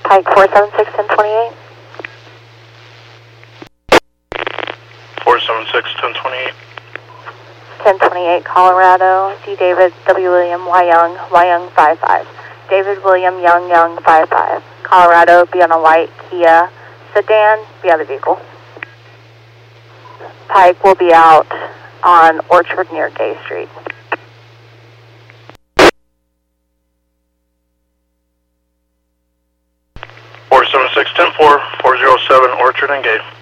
Pike 476 1028. 476 1028. 1028 Colorado, D. David, W. William, Y. Young 55. David William Young 55. Colorado, be on a white Kia sedan, be out of the vehicle. Pike will be out on Orchard near Gay Street. 476 10-4, 407 Orchard and Gay.